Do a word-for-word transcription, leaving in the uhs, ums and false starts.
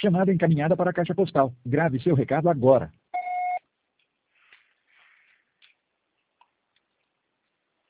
Chamada encaminhada para a caixa postal. Grave seu recado agora.